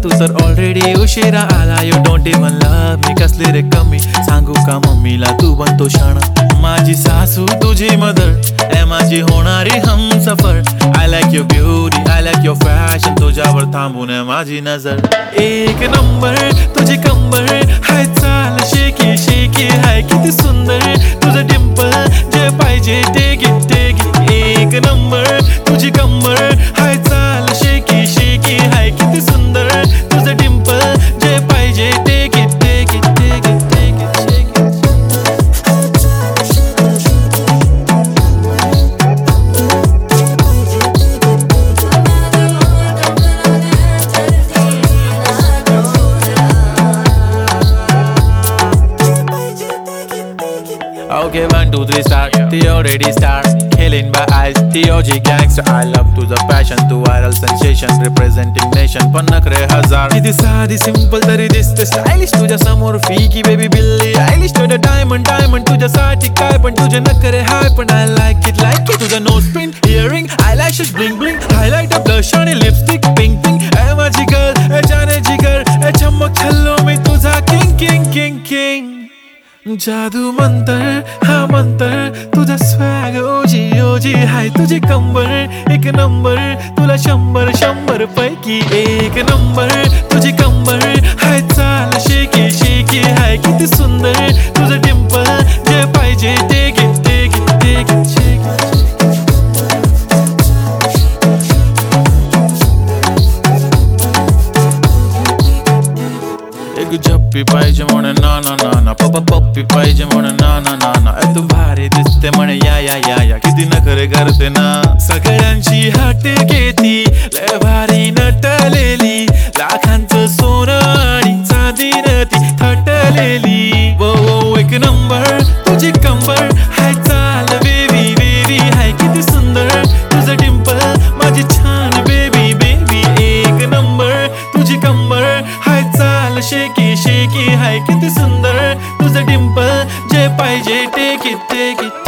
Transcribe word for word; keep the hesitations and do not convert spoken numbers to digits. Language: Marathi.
तू तर ऑलरेडी उशिरा आला. You don't even love me, कसली रे कमी सांगू का मम्मीला तू बनतो शाणा. माझी सासू तुझी मदर ए माझी होणारी हमसफर. I like your beauty, I like your fashion, तुझ्यावर थांबून आहे माझी नजर. एक नंबर तुझी कंबर हाय, चाल शेकी शेकी हाय, किती सुंदर तुझं डिंपल, जे पाहिजे ते घे ते घे. एक नंबर तुझी कंबर हाय, चाल शेकी शेकी हाय, किती सुंदर तुझं डिंपल, जे पाहिजे ते घे ते घे ते घे ते घे. Okay, one, two, three, start. The already start. Killing by eyes. The O G gangster. I love to the passion, to viral sensation, representing nation. पण नखरे हजार. किती साधी simple तरी दिसते stylish. तुझ्या समोर फीकी baby बिल्ली आयलिश. तुझं diamond diamond तुझ्यासाठी काय पण तुझे नखरे हाय पण I like it like it. तुझं nose pin, earring, eyelashes bling bling, highlighter, blush आणि lipstick pink pink. ए माझी girl, ए जाने जिगर, ए चमक छल्लो मी तुझा king king king king. जादू मंतर हा मंतर, तुझा स्वॅग ओजी ओजी हाय, तुझी कंबर एक नंबर, तुला शंभर शंभर पैकी एक नंबर. तुझी कंबर हाय, चाल शेकी शेकी हाय, किती सुंदर तुझं डिंपल, जे पाहिजे ते घे ते घे ते घे शेकी. एक झप्पी पाहिजे म्हणे ना ना ना ना, पप्पा पप्पी पाहिजे म्हणे ना ना ना ना. तू भारी दिसते म्हणे या या या या, किती नखरे करते ना. सगळ्यांची हाट घेती लय भारी नटलेली, लाखांचं सोनं आणि चांदीनं ती थटलेली. वो वो एक नंबर तुझी कंबर हाय, चाल बेबी बेबी हाय, किती सुंदर तुझं डिंपल, माझी छान बेबी बेबी. एक नंबर तुझी कंबर हाय, चाल शेकी शेकी हाय, किती सुंदर तुझं डिंपल, जे पाहिजे ते घे ते घे.